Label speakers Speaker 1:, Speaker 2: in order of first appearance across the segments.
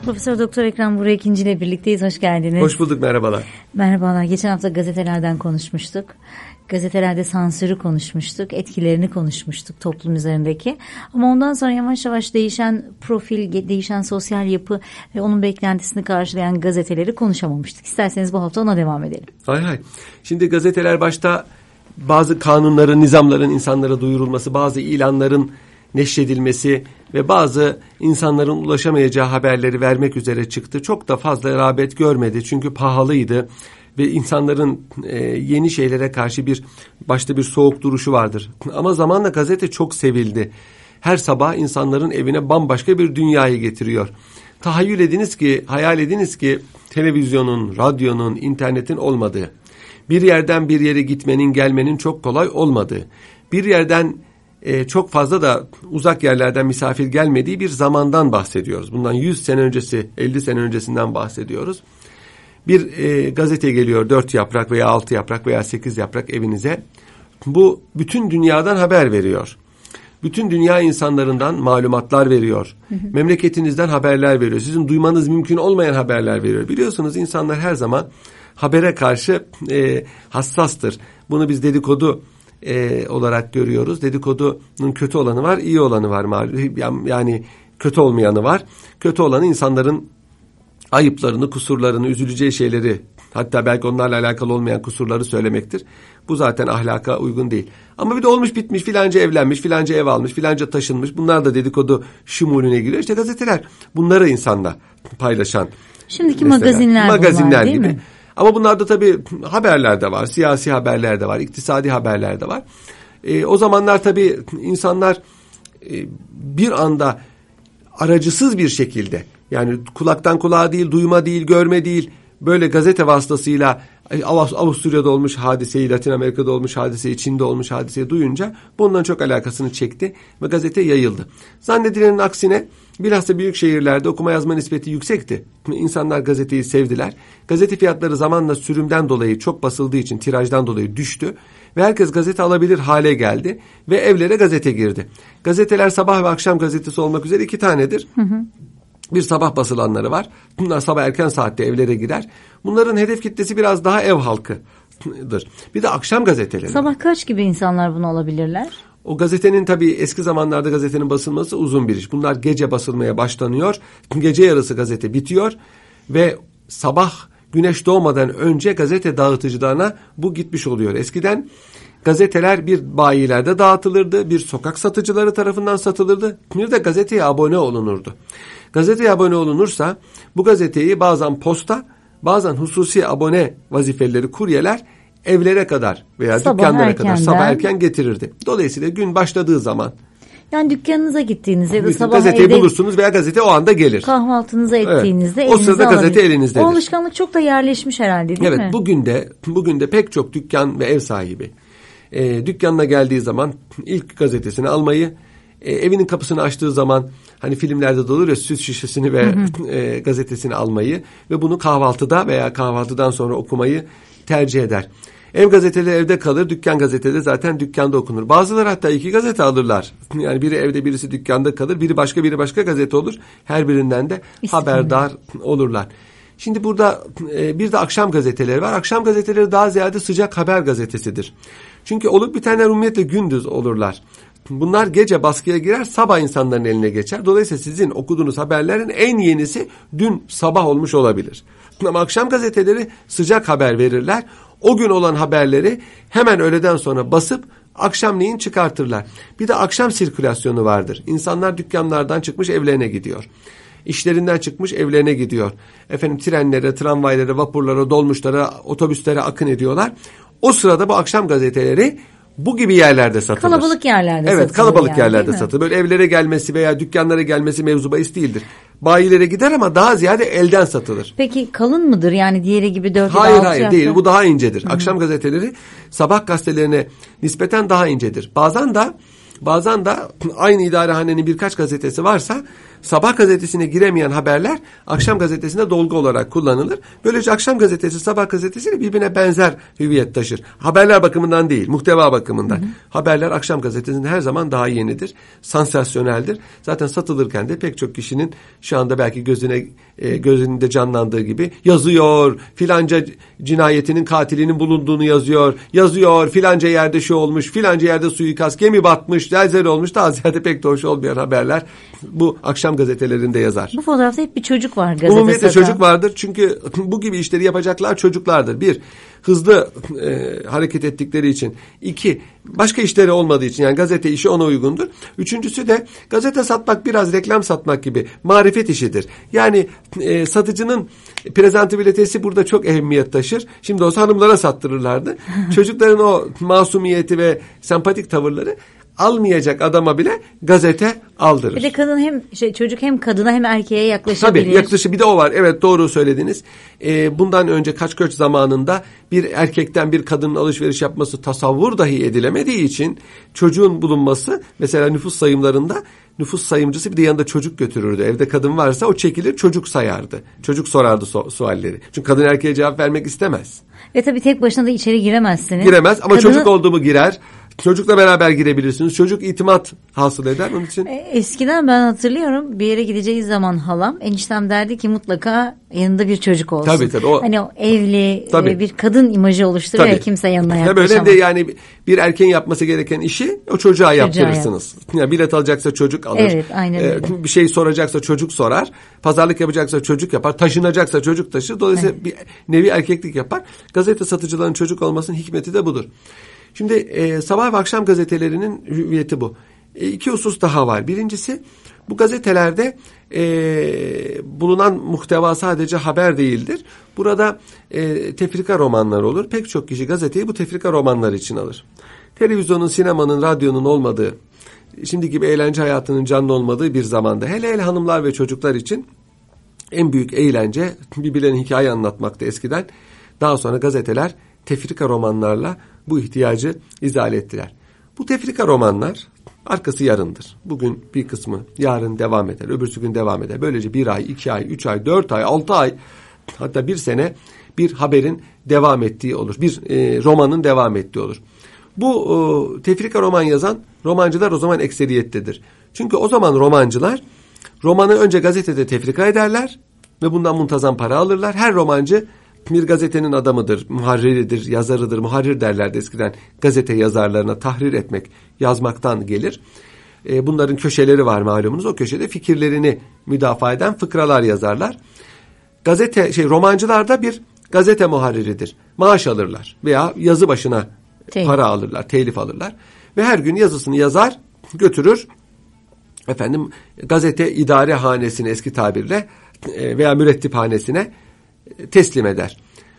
Speaker 1: Profesör Doktor Ekrem Buğra İkinci ile birlikteyiz. Hoş geldiniz.
Speaker 2: Hoş bulduk, merhabalar.
Speaker 1: Merhabalar. Geçen hafta gazetelerden konuşmuştuk. Gazetelerde sansürü konuşmuştuk. Etkilerini konuşmuştuk toplum üzerindeki. Ama ondan sonra yavaş yavaş değişen profil, değişen sosyal yapı ve onun beklentisini karşılayan gazeteleri konuşamamıştık. İsterseniz bu hafta ona devam edelim.
Speaker 2: Hay. Şimdi gazeteler başta bazı kanunların, nizamların insanlara duyurulması, bazı ilanların neşredilmesi ve bazı insanların ulaşamayacağı haberleri vermek üzere çıktı. Çok da fazla rağbet görmedi çünkü pahalıydı ve insanların yeni şeylere karşı başta bir soğuk duruşu vardır. Ama zamanla gazete çok sevildi. Her sabah insanların evine bambaşka bir dünyayı getiriyor. Hayal ediniz ki televizyonun, radyonun, internetin olmadığı, bir yerden bir yere gitmenin, gelmenin çok kolay olmadığı, bir yerden çok fazla da uzak yerlerden misafir gelmediği bir zamandan bahsediyoruz. Bundan 100 sene öncesi, 50 sene öncesinden bahsediyoruz. Bir gazete geliyor 4 yaprak veya 6 yaprak veya 8 yaprak evinize. Bu bütün dünyadan haber veriyor. Bütün dünya insanlarından malumatlar veriyor. Memleketinizden haberler veriyor. Sizin duymanız mümkün olmayan haberler veriyor. Biliyorsunuz insanlar her zaman habere karşı hassastır. Bunu biz dedikodu olarak görüyoruz. Dedikodunun kötü olanı var, iyi olanı var. Yani kötü olmayanı var. Kötü olanı insanların ayıplarını, kusurlarını, üzüleceği şeyleri, hatta belki onlarla alakalı olmayan kusurları söylemektir. Bu zaten ahlaka uygun değil. Ama bir de olmuş bitmiş, filanca evlenmiş, filanca ev almış, filanca taşınmış. Bunlar da dedikodu şumulüne giriyor. İşte gazeteler bunları insanla paylaşan.
Speaker 1: Şimdiki magazinler değil
Speaker 2: gibi.
Speaker 1: Mi?
Speaker 2: Ama bunlarda tabii haberler de var, siyasi haberler de var, iktisadi haberler de var. O zamanlar tabii insanlar bir anda aracısız bir şekilde, yani kulaktan kulağa değil, duyma değil, görme değil, böyle gazete vasıtasıyla Avusturya'da olmuş hadiseyi, Latin Amerika'da olmuş hadiseyi, Çin'de olmuş hadiseyi duyunca bundan çok alakasını çekti ve gazete yayıldı. Zannedilenin aksine bilhassa büyük şehirlerde okuma yazma nispeti yüksekti. İnsanlar gazeteyi sevdiler. Gazete fiyatları zamanla sürümden dolayı, çok basıldığı için tirajdan dolayı düştü ve herkes gazete alabilir hale geldi ve evlere gazete girdi. Gazeteler sabah ve akşam gazetesi olmak üzere 2 tanedir. Bir sabah basılanları var. Bunlar sabah erken saatte evlere girer. Bunların hedef kitlesi biraz daha ev halkıdır. Bir de akşam gazeteleri.
Speaker 1: Sabah kaç gibi insanlar bunu alabilirler?
Speaker 2: O gazetenin tabii eski zamanlarda gazetenin basılması uzun bir iş. Bunlar gece basılmaya başlanıyor. Gece yarısı gazete bitiyor ve sabah güneş doğmadan önce gazete dağıtıcılarına bu gitmiş oluyor. Eskiden gazeteler bir bayilerde dağıtılırdı, bir sokak satıcıları tarafından satılırdı, bir de gazeteye abone olunurdu. Gazeteye abone olunursa bu gazeteyi bazen posta, bazen hususi abone vazifeleri kuryeler evlere kadar veya dükkanlara kadar sabah erken getirirdi. Dolayısıyla gün başladığı zaman,
Speaker 1: yani dükkanınıza gittiğinizde ya da sabah
Speaker 2: gazeteyi bulursunuz veya gazete o anda gelir.
Speaker 1: Kahvaltınıza ettiğinizde
Speaker 2: evet. O sırada gazete elinizdedir.
Speaker 1: O alışkanlık çok da yerleşmiş herhalde değil mi?
Speaker 2: Evet, bugün de pek çok dükkan ve ev sahibi dükkanına geldiği zaman ilk gazetesini almayı, evinin kapısını açtığı zaman hani filmlerde de olur ya, süt şişesini ve gazetesini almayı ve bunu kahvaltıda veya kahvaltıdan sonra okumayı tercih eder. Ev gazeteleri evde kalır, dükkan gazeteleri zaten dükkanda okunur. Bazıları hatta 2 gazete alırlar. Yani biri evde, birisi dükkanda kalır, biri başka gazete olur. Her birinden de haberdar olurlar. Şimdi burada bir de akşam gazeteleri var. Akşam gazeteleri daha ziyade sıcak haber gazetesidir. Çünkü olup bitenler umumiyetle gündüz olurlar. Bunlar gece baskıya girer, sabah insanların eline geçer. Dolayısıyla sizin okuduğunuz haberlerin en yenisi dün sabah olmuş olabilir. Ama akşam gazeteleri sıcak haber verirler. O gün olan haberleri hemen öğleden sonra basıp akşamleyin çıkartırlar. Bir de akşam sirkülasyonu vardır. İnsanlar dükkanlardan çıkmış evlerine gidiyor. İşlerinden çıkmış evlerine gidiyor. Trenlere, tramvaylara, vapurlara, dolmuşlara, otobüslere akın ediyorlar. O sırada bu akşam gazeteleri bu gibi yerlerde satılır.
Speaker 1: Kalabalık yerlerde satılır.
Speaker 2: Evet, kalabalık yerlerde satılır. Böyle evlere gelmesi veya dükkanlara gelmesi mevzu bahis değildir. Bayilere gider ama daha ziyade elden satılır.
Speaker 1: Peki kalın mıdır? Yani diğeri gibi 4
Speaker 2: Hayır değil. Bu daha incedir. Akşam gazeteleri sabah gazetelerine nispeten daha incedir. Bazen de aynı idarehanenin birkaç gazetesi varsa sabah gazetesine giremeyen haberler akşam gazetesinde dolgu olarak kullanılır. Böylece akşam gazetesi sabah gazetesiyle birbirine benzer hüviyet taşır. Haberler bakımından değil, muhteva bakımından. Haberler akşam gazetesinde her zaman daha yenidir, sansasyoneldir. Zaten satılırken de pek çok kişinin şu anda belki gözünde canlandığı gibi yazıyor, filanca cinayetinin katilinin bulunduğunu yazıyor, filanca yerde şu olmuş, filanca yerde suikast, gemi batmış, zelzele olmuş, daha ziyade pek de hoş olmayan haberler bu akşam gazetelerinde yazar.
Speaker 1: Bu fotoğrafta hep bir çocuk var gazetede.
Speaker 2: Umumiyetle çocuk vardır çünkü bu gibi işleri yapacaklar çocuklardır. Bir, hızlı hareket ettikleri için. İki, başka işleri olmadığı için, yani gazete işi ona uygundur. Üçüncüsü de gazete satmak biraz reklam satmak gibi marifet işidir. Yani satıcının prezentabilitesi burada çok ehemmiyet taşır. Şimdi olsa hanımlara sattırırlardı. Çocukların o masumiyeti ve sempatik tavırları almayacak adama bile gazete aldırır.
Speaker 1: Bir de kadın çocuk hem kadına hem erkeğe yaklaşabilir.
Speaker 2: Tabii yaklaşık bir de o var. Evet, doğru söylediniz. Bundan önce kaç zamanında bir erkekten bir kadının alışveriş yapması tasavvur dahi edilemediği için çocuğun bulunması, mesela nüfus sayımlarında nüfus sayımcısı bir de yanında çocuk götürürdü. Evde kadın varsa o çekilir, çocuk sayardı. Çocuk sorardı sualleri. Çünkü kadın erkeğe cevap vermek istemez.
Speaker 1: Ve tabii tek başına da içeri giremezsiniz.
Speaker 2: Giremez ama çocuk oldu mu girer. Çocukla beraber girebilirsiniz. Çocuk itimat hasıl eder. Onun için
Speaker 1: eskiden ben hatırlıyorum, bir yere gideceğiz zaman halam, eniştem derdi ki mutlaka yanında bir çocuk olsun.
Speaker 2: Tabii.
Speaker 1: Hani o evli bir kadın imajı oluşturuyor ya, kimse yanına yaklaşamaz.
Speaker 2: Öyle de yani bir erkeğin yapması gereken işi o çocuğa yaptırırsınız. Yani bilet alacaksa çocuk alır.
Speaker 1: Evet, aynen öyle.
Speaker 2: Bir şey soracaksa çocuk sorar. Pazarlık yapacaksa çocuk yapar. Taşınacaksa çocuk taşır. Dolayısıyla bir nevi erkeklik yapar. Gazete satıcılarının çocuk olmasının hikmeti de budur. Şimdi sabah ve akşam gazetelerinin hüviyeti bu. İki husus daha var. Birincisi, bu gazetelerde bulunan muhteva sadece haber değildir. Burada tefrika romanlar olur. Pek çok kişi gazeteyi bu tefrika romanlar için alır. Televizyonun, sinemanın, radyonun olmadığı, şimdi gibi eğlence hayatının canlı olmadığı bir zamanda, hele hanımlar ve çocuklar için en büyük eğlence birbirlerine hikaye anlatmaktı eskiden. Daha sonra gazeteler tefrika romanlarla bu ihtiyacı izale ettiler. Bu tefrika romanlar arkası yarındır. Bugün bir kısmı, yarın devam eder, öbürsü gün devam eder. Böylece 1 ay, 2 ay, 3 ay, 4 ay, 6 ay, hatta 1 sene bir haberin devam ettiği olur. Bir romanın devam ettiği olur. Bu tefrika roman yazan romancılar o zaman ekseriyettedir. Çünkü o zaman romancılar romanı önce gazetede tefrika ederler ve bundan muntazam para alırlar. Her romancı bir gazetenin adamıdır, muharriridir, yazarıdır. Muharrir derlerdi eskiden gazete yazarlarına. Tahrir etmek, yazmaktan gelir. Bunların köşeleri var malumunuz. O köşede fikirlerini müdafaa eden fıkralar yazarlar. Romancılar da bir gazete muharriridir. Maaş alırlar veya yazı başına para alırlar, telif alırlar. Ve her gün yazısını yazar, götürür. Gazete idare hanesine, eski tabirle, veya mürettiphanesine teslim eder.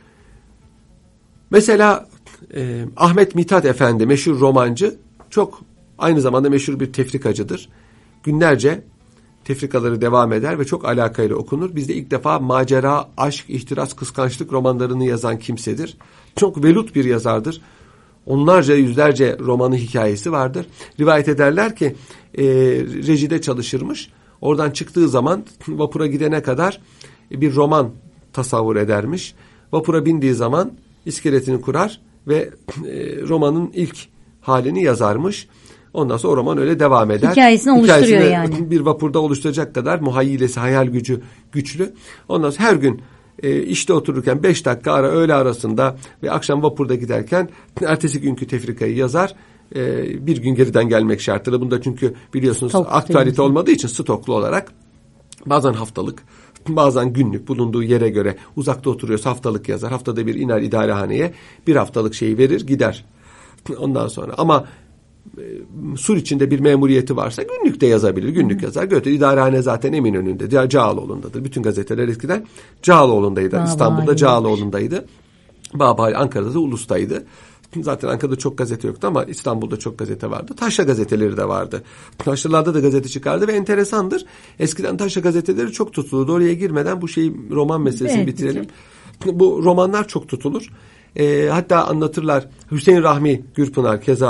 Speaker 2: Mesela Ahmet Mithat Efendi, meşhur romancı, çok aynı zamanda meşhur bir tefrikacıdır. Günlerce tefrikaları devam eder ve çok alakayla okunur. Bizde ilk defa macera, aşk, ihtiras, kıskançlık romanlarını yazan kimsedir. Çok velut bir yazardır. Onlarca, yüzlerce romanı, hikayesi vardır. Rivayet ederler ki rejide çalışırmış. Oradan çıktığı zaman vapura gidene kadar bir roman tasavvur edermiş. Vapura bindiği zaman iskeletini kurar ve romanın ilk halini yazarmış. Ondan sonra o roman öyle devam eder.
Speaker 1: Hikayesini oluşturuyor yani.
Speaker 2: Bir vapurda oluşturacak kadar muhayyilesi, hayal gücü güçlü. Ondan sonra her gün işte otururken 5 dakika ara, öğle arasında ve akşam vapurda giderken ertesi günkü tefrikayı yazar. Bir gün geriden gelmek şartıyla. Bunda çünkü biliyorsunuz aktualite olmadığı için stoklu olarak bazen haftalık, bazen günlük, bulunduğu yere göre, uzakta oturuyorsa haftalık yazar. Haftada bir iner idarehaneye, bir haftalık şeyi verir gider. Ondan sonra ama sur içinde bir memuriyeti varsa günlük de yazabilir. Günlük yazar. Götür. İdarehane zaten Eminönü'nde, Cağaloğlu'ndadır. Bütün gazeteler eskiden Cağaloğlu'ndaydı. İstanbul'da Cağaloğlu'ndaydı. Babali Ankara'da da Ulus'taydı. Zaten Ankara'da çok gazete yoktu ama İstanbul'da çok gazete vardı. Taşra gazeteleri de vardı. Taşralarda da gazete çıkardı ve enteresandır. Eskiden taşra gazeteleri çok tutulurdu. Oraya girmeden bu roman meselesini bitirelim. Bu romanlar çok tutulur. Hatta anlatırlar. Hüseyin Rahmi Gürpınar keza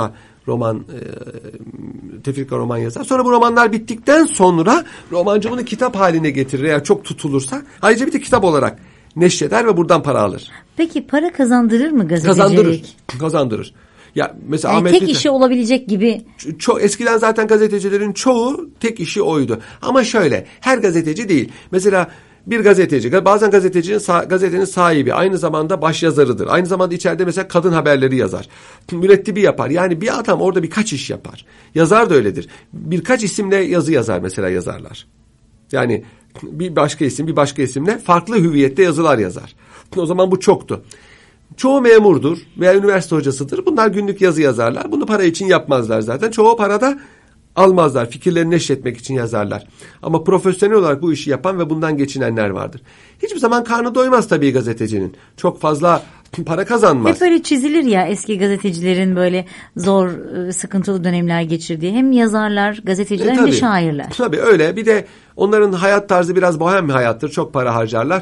Speaker 2: roman, tefrika roman yazar. Sonra bu romanlar bittikten sonra romancı bunu kitap haline getirir eğer çok tutulursa. Ayrıca bir de kitap olarak neşreder ve buradan para alır.
Speaker 1: Peki para kazandırır mı gazetecilik?
Speaker 2: Kazandırır. Ya mesela
Speaker 1: yani
Speaker 2: Ahmet
Speaker 1: tek
Speaker 2: Mithat,
Speaker 1: işi olabilecek gibi.
Speaker 2: eskiden zaten gazetecilerin çoğu tek işi oydu. Ama şöyle, her gazeteci değil. Mesela bir gazeteci, bazen gazetenin sahibi aynı zamanda başyazarıdır. Aynı zamanda içeride mesela kadın haberleri yazar. Mürettibi yapar. Yani bir adam orada birkaç iş yapar. Yazar da öyledir. Birkaç isimle yazı yazar mesela yazarlar. Yani bir başka isimle farklı hüviyette yazılar yazar. O zaman bu çoktu. Çoğu memurdur veya üniversite hocasıdır. Bunlar günlük yazı yazarlar. Bunu para için yapmazlar zaten. Çoğu parada almazlar. Fikirlerini neşretmek için yazarlar. Ama profesyonel olarak bu işi yapan ve bundan geçinenler vardır. Hiçbir zaman karnı doymaz tabii gazetecinin. Çok fazla para kazanmaz.
Speaker 1: Hep öyle çizilir ya eski gazetecilerin böyle zor, sıkıntılı dönemler geçirdiği. Hem yazarlar, gazeteciler hem de şairler.
Speaker 2: Tabii öyle. Bir de onların hayat tarzı biraz bohem bir hayattır. Çok para harcarlar.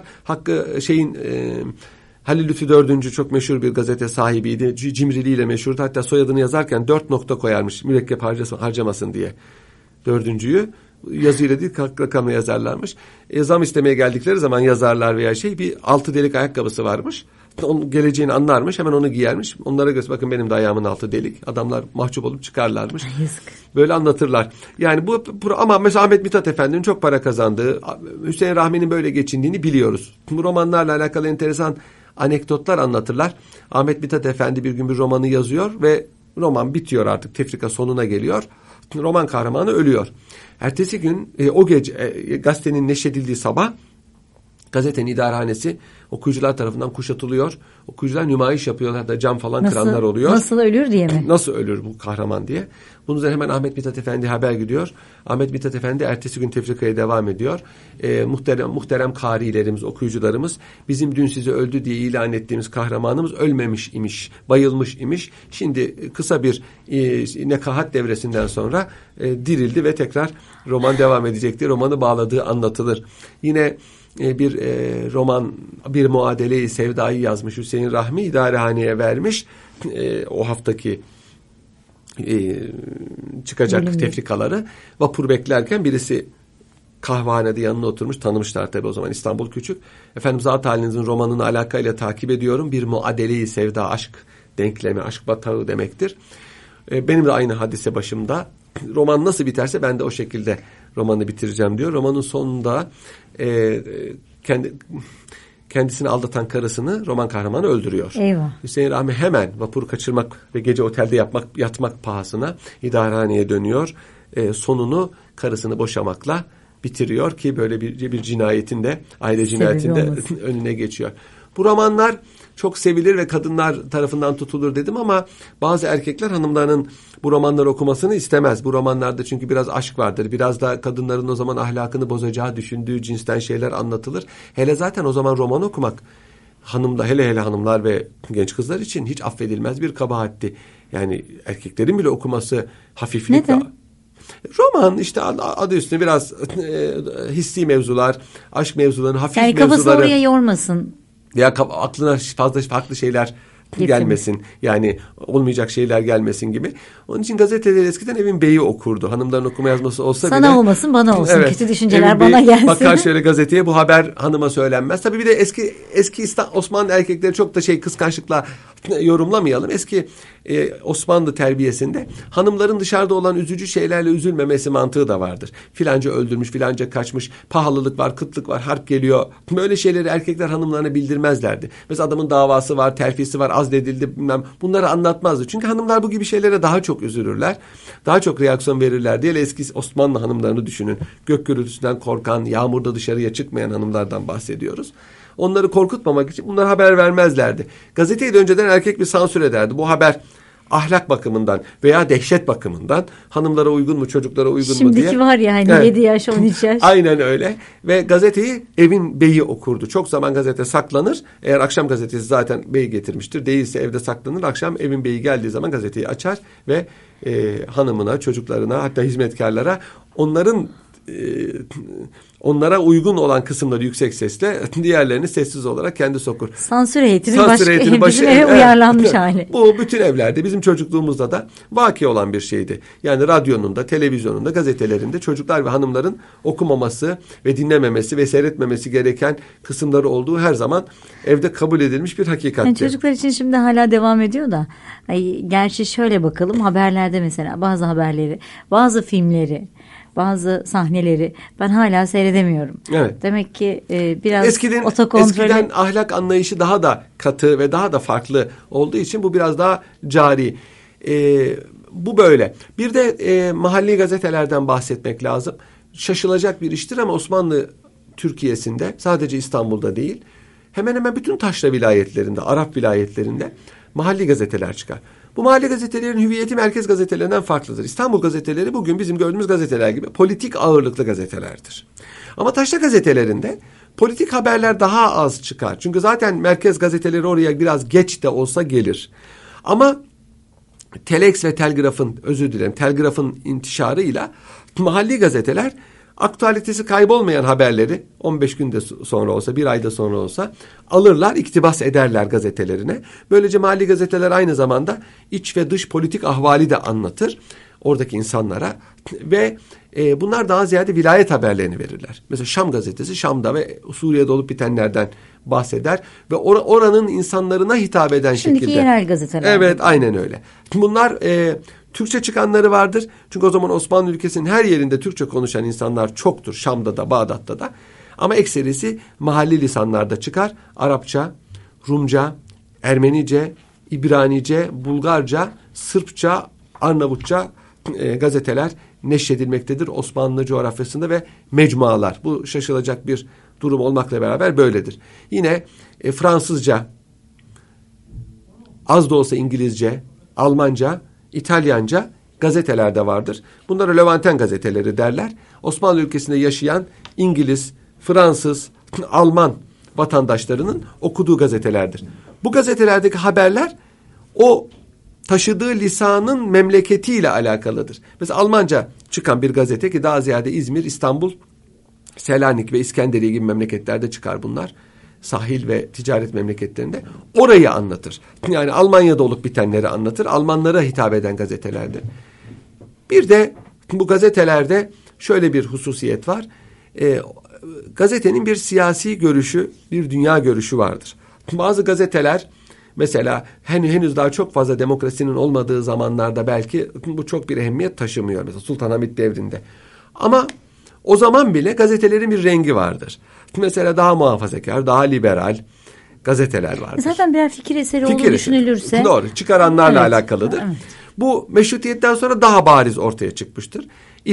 Speaker 2: Halil Lütfü Dördüncü çok meşhur bir gazete sahibiydi. Cimriliğiyle meşhurdu. Hatta soyadını yazarken 4 nokta koyarmış mürekkep harcamasın diye. Dördüncüyü yazıyla değil rakamla yazarlarmış. Zam istemeye geldikleri zaman yazarlar veya bir 6 delik ayakkabısı varmış. Onun geleceğini anlarmış. Hemen onu giyermiş. Onlara göre bakın benim de ayağımın altı delik. Adamlar mahcup olup çıkarlarmış.
Speaker 1: Yazık.
Speaker 2: Böyle anlatırlar. Yani ama mesela Ahmet Mithat Efendi'nin çok para kazandığı, Hüseyin Rahmi'nin böyle geçindiğini biliyoruz. Bu romanlarla alakalı enteresan anekdotlar anlatırlar. Ahmet Mithat Efendi bir gün bir romanı yazıyor ve roman bitiyor artık. Tefrika sonuna geliyor. Roman kahramanı ölüyor. Ertesi gün o gece gazetenin neşredildiği sabah gazetenin idarehanesi okuyucular tarafından kuşatılıyor. Okuyucular nümayiş yapıyorlar. Hatta cam falan kıranlar oluyor.
Speaker 1: Nasıl ölür diye mi?
Speaker 2: Nasıl ölür bu kahraman diye. Bunun üzerine hemen Ahmet Mithat Efendi haber gidiyor. Ahmet Mithat Efendi ertesi gün tefrikaya devam ediyor. Muhterem karilerimiz, okuyucularımız bizim dün size öldü diye ilan ettiğimiz kahramanımız ölmemiş imiş, bayılmış imiş. Şimdi kısa bir nekahat devresinden sonra dirildi ve tekrar roman devam edecekti. Romanı bağladığı anlatılır. Yine bir roman, bir muadele-i sevdayı yazmış Hüseyin Rahmi, idarehaneye vermiş. O haftaki çıkacak tefrikaları. Vapur beklerken birisi kahvehanede yanına oturmuş. Tanımışlar tabii o zaman, İstanbul küçük. Efendim zat halinizin romanını alakayla takip ediyorum. Bir muadele-i sevda, aşk denklemi, aşk batağı demektir. Benim de aynı hadise başımda. Roman nasıl biterse ben de o şekilde romanı bitireceğim diyor. Romanın sonunda kendisini aldatan karısını roman kahramanı öldürüyor.
Speaker 1: Eyvah.
Speaker 2: Hüseyin Rahmi hemen vapuru kaçırmak ve gece otelde yatmak pahasına idarehaneye dönüyor. Sonunu karısını boşamakla bitiriyor ki böyle bir cinayetin de, aile cinayetinde önüne geçiyor. Bu romanlar çok sevilir ve kadınlar tarafından tutulur dedim ama bazı erkekler hanımlarının bu romanları okumasını istemez. Bu romanlarda çünkü biraz aşk vardır. Biraz da kadınların o zaman ahlakını bozacağı düşündüğü cinsten şeyler anlatılır. Hele zaten o zaman roman okumak hele hanımlar ve genç kızlar için hiç affedilmez bir kabahatti. Yani erkeklerin bile okuması hafiflikle.
Speaker 1: Neden?
Speaker 2: Roman işte adı üstüne biraz hissi mevzular, aşk mevzularını, hafif
Speaker 1: yani
Speaker 2: mevzuları.
Speaker 1: kafasını oraya yormasın.
Speaker 2: Ya aklına fazla farklı şeyler gelmesin. Yani olmayacak şeyler gelmesin gibi. Onun için gazeteleri eskiden evin beyi okurdu. Hanımların okuma yazması olsa
Speaker 1: sana
Speaker 2: bile.
Speaker 1: Sana olmasın, bana olsun. Evet, kötü düşünceler
Speaker 2: evin
Speaker 1: bana gelsin.
Speaker 2: Bakar şöyle gazeteye, bu haber hanıma söylenmez. Tabii bir de eski Osmanlı erkekleri çok da kıskançlıkla yorumlamayalım. Eski Osmanlı terbiyesinde hanımların dışarıda olan üzücü şeylerle üzülmemesi mantığı da vardır. Filanca öldürmüş, filanca kaçmış, pahalılık var, kıtlık var, harp geliyor. Böyle şeyleri erkekler hanımlarına bildirmezlerdi. Mesela adamın davası var, terfisi var, azledildi bilmem. Bunları anlatmazdı. Çünkü hanımlar bu gibi şeylere daha çok üzülürler. Daha çok reaksiyon verirler diye eski Osmanlı hanımlarını düşünün. Gök gürültüsünden korkan, yağmurda dışarıya çıkmayan hanımlardan bahsediyoruz. Onları korkutmamak için bunlar haber vermezlerdi. Gazeteyi de önceden erkek bir sansür ederdi. Bu haber ahlak bakımından veya dehşet bakımından hanımlara uygun mu, çocuklara uygun mu diye.
Speaker 1: Şimdiki var ya hani evet. 7 yaş 13 yaş.
Speaker 2: Aynen öyle. Ve gazeteyi evin beyi okurdu. Çok zaman gazete saklanır. Eğer akşam gazetesi zaten bey getirmiştir. Değilse evde saklanır. Akşam evin beyi geldiği zaman gazeteyi açar ve hanımına, çocuklarına, hatta hizmetkarlara onların onlara uygun olan kısımları yüksek sesle, diğerlerini sessiz olarak kendi okur.
Speaker 1: Sansür heyetinin bizim eve
Speaker 2: evet,
Speaker 1: uyarlanmış hali.
Speaker 2: Bu bütün evlerde, bizim çocukluğumuzda da vaki olan bir şeydi. Yani radyonun da, televizyonun da, gazetelerinde çocuklar ve hanımların okumaması ve dinlememesi ve seyretmemesi gereken kısımları olduğu her zaman evde kabul edilmiş bir hakikatti.
Speaker 1: Yani çocuklar için şimdi hala devam ediyor da. Gerçi şöyle bakalım, haberlerde mesela bazı haberleri, bazı filmleri, bazı sahneleri ben hala seyredemiyorum.
Speaker 2: Evet.
Speaker 1: Demek ki biraz
Speaker 2: eskiden ahlak anlayışı daha da katı ve daha da farklı olduğu için bu biraz daha cari. Bu böyle. Bir de mahalli gazetelerden bahsetmek lazım. Şaşılacak bir iştir ama Osmanlı Türkiye'sinde, sadece İstanbul'da değil, hemen hemen bütün taşra vilayetlerinde, Arap vilayetlerinde mahalli gazeteler çıkar. Bu mahalle gazetelerin hüviyeti merkez gazetelerinden farklıdır. İstanbul gazeteleri bugün bizim gördüğümüz gazeteler gibi politik ağırlıklı gazetelerdir. Ama taşra gazetelerinde politik haberler daha az çıkar. Çünkü zaten merkez gazeteleri oraya biraz geç de olsa gelir. Ama telex ve telgrafın intişarıyla mahalli gazeteler aktualitesi kaybolmayan haberleri 15 günde sonra olsa, bir ayda sonra olsa alırlar, iktibas ederler gazetelerine. Böylece mahalli gazeteler aynı zamanda iç ve dış politik ahvali de anlatır oradaki insanlara ve bunlar daha ziyade vilayet haberlerini verirler. Mesela Şam gazetesi Şam'da ve Suriye'de olup bitenlerden bahseder ve oranın insanlarına hitap eden
Speaker 1: şimdiki
Speaker 2: şekilde.
Speaker 1: Yerel gazeteler.
Speaker 2: Evet, aynen öyle. Bunlar Türkçe çıkanları vardır. Çünkü o zaman Osmanlı ülkesinin her yerinde Türkçe konuşan insanlar çoktur. Şam'da da, Bağdat'ta da. Ama ekserisi mahalli lisanlarda çıkar. Arapça, Rumca, Ermenice, İbranice, Bulgarca, Sırpça, Arnavutça gazeteler neşredilmektedir Osmanlı coğrafyasında ve mecmualar. Bu şaşılacak bir durum olmakla beraber böyledir. Yine Fransızca, az da olsa İngilizce, Almanca, İtalyanca gazetelerde vardır. Bunlara Levanten gazeteleri derler. Osmanlı ülkesinde yaşayan İngiliz, Fransız, Alman vatandaşlarının okuduğu gazetelerdir. Bu gazetelerdeki haberler o taşıdığı lisanın memleketiyle alakalıdır. Mesela Almanca çıkan bir gazete, ki daha ziyade İzmir, İstanbul, Selanik ve İskenderiye gibi memleketlerde çıkar bunlar. Sahil ve ticaret memleketlerinde orayı anlatır. Yani Almanya'da olup bitenleri anlatır. Almanlara hitap eden gazetelerdir. Bir de bu gazetelerde şöyle bir hususiyet var. Gazetenin bir siyasi görüşü, bir dünya görüşü vardır. Bazı gazeteler mesela henüz daha çok fazla demokrasinin olmadığı zamanlarda belki bu çok bir ehemmiyet taşımıyor. Mesela Sultanahmet devrinde. Ama o zaman bile gazetelerin bir rengi vardır. Mesela daha muhafazakar, daha liberal gazeteler vardır.
Speaker 1: Zaten birer fikir eseri olduğu düşünülürse.
Speaker 2: Doğru, çıkaranlarla alakalıdır.
Speaker 1: Evet.
Speaker 2: Bu meşrutiyetten sonra daha bariz ortaya çıkmıştır.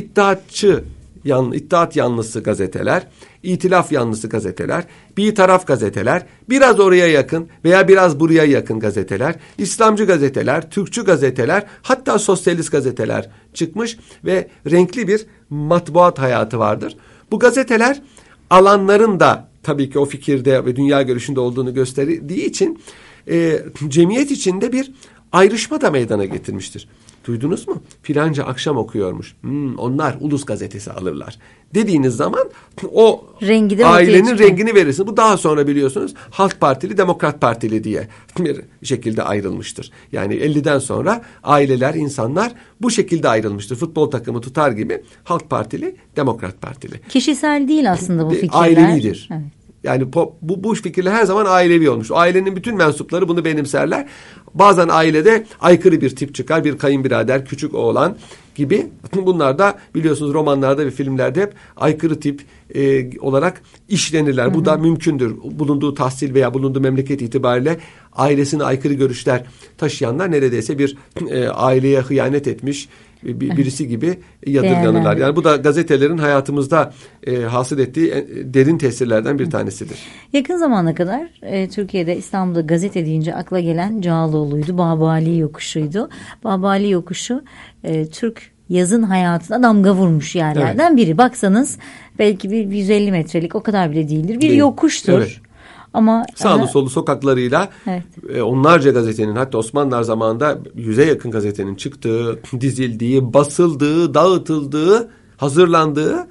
Speaker 2: İttihat yanlısı gazeteler, itilaf yanlısı gazeteler, bir taraf gazeteler, biraz oraya yakın veya biraz buraya yakın gazeteler, İslamcı gazeteler, Türkçü gazeteler, hatta sosyalist gazeteler çıkmış ve renkli bir matbuat hayatı vardır. Bu gazeteler alanların da tabii ki o fikirde ve dünya görüşünde olduğunu gösterdiği için cemiyet içinde bir ayrışma da meydana getirmiştir. Duydunuz mu? Filanca akşam okuyormuş. Onlar Ulus gazetesi alırlar. Dediğiniz zaman o ailenin rengini verirsin. Bu daha sonra biliyorsunuz Halk Partili, Demokrat Partili diye bir şekilde ayrılmıştır. Yani 50'den sonra aileler, insanlar bu şekilde ayrılmıştır. Futbol takımı tutar gibi Halk Partili, Demokrat Partili.
Speaker 1: Kişisel değil aslında bu fikirler.
Speaker 2: Ailevidir.
Speaker 1: Evet.
Speaker 2: Yani bu fikirler her zaman ailevi olmuş. Ailenin bütün mensupları bunu benimserler. Bazen ailede aykırı bir tip çıkar. Bir kayınbirader, küçük oğlan gibi. Bunlar da biliyorsunuz romanlarda ve filmlerde hep aykırı tip olarak işlenirler. Hı-hı. Bu da mümkündür. Bulunduğu tahsil veya bulunduğu memleket itibariyle ailesine aykırı görüşler taşıyanlar neredeyse bir aileye hıyanet etmiş birisi gibi yadırganırlar. Yani bu da gazetelerin hayatımızda hasıl ettiği derin tesirlerden bir tanesidir.
Speaker 1: Yakın zamana kadar Türkiye'de, İstanbul'da gazete deyince akla gelen Cağaloğlu'ydu, Babali Yokuşu'ydu. Babali Yokuşu Türk yazın hayatına damga vurmuş yerlerden biri. Baksanız belki bir 150 metrelik, o kadar bile değildir. Bir yokuştur. Evet. Ama
Speaker 2: sağlı solu sokaklarıyla onlarca gazetenin, hatta Osmanlılar zamanında 100'e yakın gazetenin çıktığı, dizildiği, basıldığı, dağıtıldığı, hazırlandığı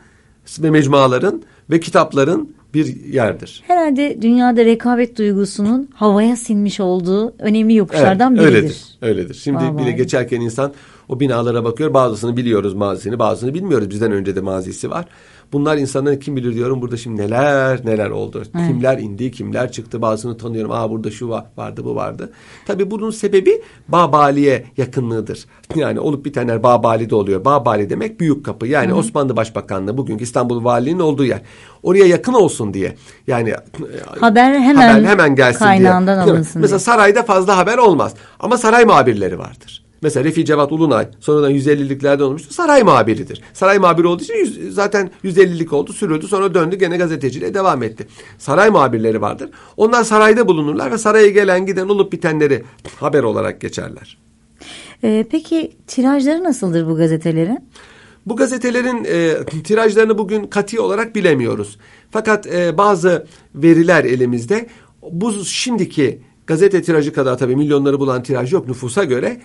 Speaker 2: ve mecmuaların ve kitapların bir yerdir.
Speaker 1: Herhalde dünyada rekabet duygusunun havaya sinmiş olduğu önemli yokuşlardan biridir.
Speaker 2: Öyledir. Şimdi bile geçerken insan o binalara bakıyor. Bazısını biliyoruz mazisini, bazısını bilmiyoruz. Bizden önce de mazisi var. Bunlar insanların kim bilir diyorum. Burada şimdi neler oldu. Evet. Kimler indi, kimler çıktı. Bazısını tanıyorum. Burada şu vardı, bu vardı. Tabii bunun sebebi Babali'ye yakınlığıdır. Yani olup bitenler Babali'de oluyor. Babali demek büyük kapı. Yani Osmanlı Başbakanlığı, bugünkü İstanbul Valiliğinin olduğu yer. Oraya yakın olsun diye. Yani
Speaker 1: haber hemen
Speaker 2: gelsin
Speaker 1: kaynağından
Speaker 2: diye.
Speaker 1: alınsın
Speaker 2: Mesela sarayda fazla haber olmaz. Ama saray muhabirleri vardır. Mesela Refik Cevat Ulunay sonradan 150'liklerde olmuştu. Saray muhabiridir. Saray muhabiri olduğu için zaten 150'lik oldu, sürüldü. Sonra döndü gene gazeteciliğe devam etti. Saray muhabirleri vardır. Onlar sarayda bulunurlar ve saraya gelen giden olup bitenleri haber olarak geçerler.
Speaker 1: Peki tirajları nasıldır bu gazetelerin?
Speaker 2: Bu gazetelerin tirajlarını bugün kati olarak bilemiyoruz. Fakat bazı veriler elimizde. Bu şimdiki gazete tirajı kadar tabii milyonları bulan tiraj yok nüfusa göre.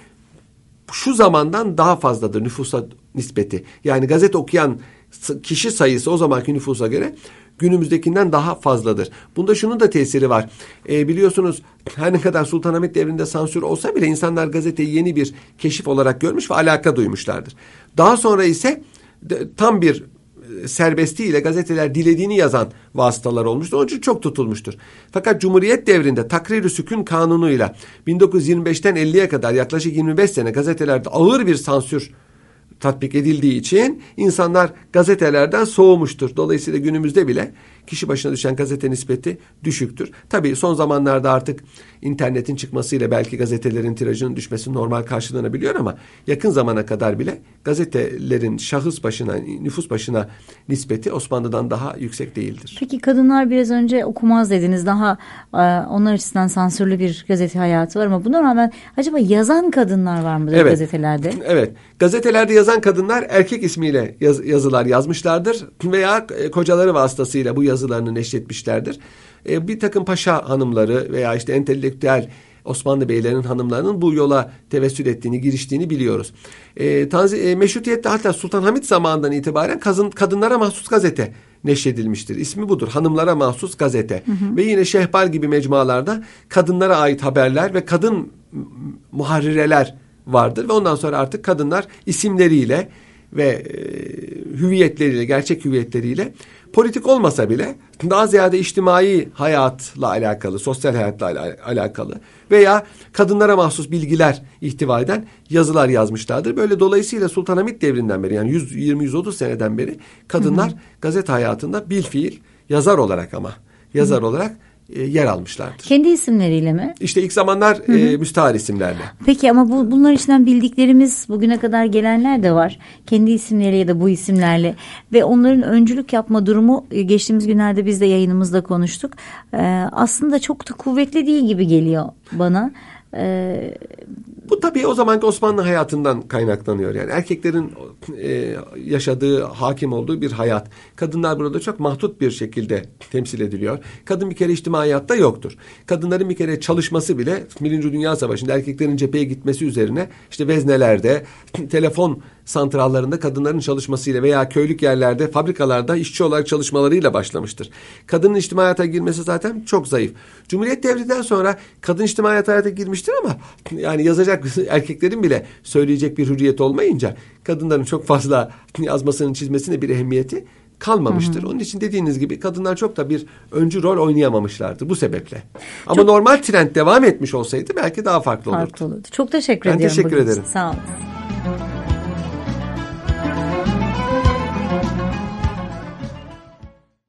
Speaker 2: Şu zamandan daha fazladır nüfusa nispeti. Yani gazete okuyan kişi sayısı o zamanki nüfusa göre günümüzdekinden daha fazladır. Bunda şunun da tesiri var. Biliyorsunuz her ne kadar Sultanahmet devrinde sansür olsa bile insanlar gazeteyi yeni bir keşif olarak görmüş ve alaka duymuşlardır. Daha sonra ise tam bir serbestliğiyle gazeteler dilediğini yazan vasıtalar olmuştur. Onun için çok tutulmuştur. Fakat Cumhuriyet devrinde Takrir-i Sükun Kanunu'yla 1925'ten 50'ye kadar yaklaşık 25 sene gazetelerde ağır bir sansür tatbik edildiği için insanlar gazetelerden soğumuştur. Dolayısıyla günümüzde bile kişi başına düşen gazete nispeti düşüktür. Tabii son zamanlarda artık internetin çıkmasıyla belki gazetelerin tirajının düşmesi normal karşılanabiliyor ama yakın zamana kadar bile gazetelerin şahıs başına, nüfus başına nispeti Osmanlı'dan daha yüksek değildir.
Speaker 1: Peki kadınlar biraz önce okumaz dediniz. Daha onlar açısından sansürlü bir gazete hayatı var ama buna rağmen acaba yazan kadınlar var mıdır gazetelerde?
Speaker 2: Evet. Gazetelerde yazan kadınlar erkek ismiyle yazılar yazmışlardır veya kocaları vasıtasıyla bu yazılarını neşretmişlerdir. Bir takım paşa hanımları veya işte entelektüel Osmanlı beylerinin hanımlarının bu yola tevessül ettiğini, giriştiğini biliyoruz. Meşrutiyette hatta Sultanahmet zamanından itibaren kadınlara mahsus gazete neşredilmiştir. İsmi budur. Hanımlara mahsus gazete. Ve yine Şehbal gibi mecmualarda kadınlara ait haberler ve kadın muharrireler vardır. Ve ondan sonra artık kadınlar isimleriyle ve hüviyetleriyle, gerçek hüviyetleriyle politik olmasa bile daha ziyade içtimai hayatla alakalı, sosyal hayatla alakalı veya kadınlara mahsus bilgiler ihtiva eden yazılar yazmışlardır. Böyle dolayısıyla Sultanahmet devrinden beri yani 120-130 seneden beri kadınlar gazete hayatında bilfiil yazar olarak yer almışlardır.
Speaker 1: Kendi isimleriyle mi?
Speaker 2: İşte ilk zamanlar müstahar isimlerle.
Speaker 1: Peki ama bunlar içinden bildiklerimiz bugüne kadar gelenler de var. Kendi isimleriyle ya da bu isimlerle ve onların öncülük yapma durumu geçtiğimiz günlerde biz de yayınımızda konuştuk. Aslında çok da kuvvetli değil gibi geliyor bana.
Speaker 2: Bu tabii o zamanki Osmanlı hayatından kaynaklanıyor. Yani erkeklerin yaşadığı, hakim olduğu bir hayat. Kadınlar burada çok mahdut bir şekilde temsil ediliyor. Kadın bir kere içtimai hayatta yoktur. Kadınların bir kere çalışması bile Birinci Dünya Savaşı'nda erkeklerin cepheye gitmesi üzerine işte veznelerde, telefon santrallarında kadınların çalışmasıyla veya köylük yerlerde, fabrikalarda işçi olarak çalışmalarıyla başlamıştır. Kadının içtimai hayata girmesi zaten çok zayıf. Cumhuriyet devrinden sonra kadın içtimai hayata girmiştir ama yani yazacak erkeklerin bile söyleyecek bir hürriyet olmayınca kadınların çok fazla yazmasının, çizmesine bir ehemmiyeti kalmamıştır. Onun için dediğiniz gibi kadınlar çok da bir öncü rol oynayamamışlardır bu sebeple. Ama normal trend devam etmiş olsaydı belki daha farklı olurdu.
Speaker 1: Çok teşekkür ediyorum.
Speaker 2: Ben teşekkür ederim.
Speaker 1: Sağ olun.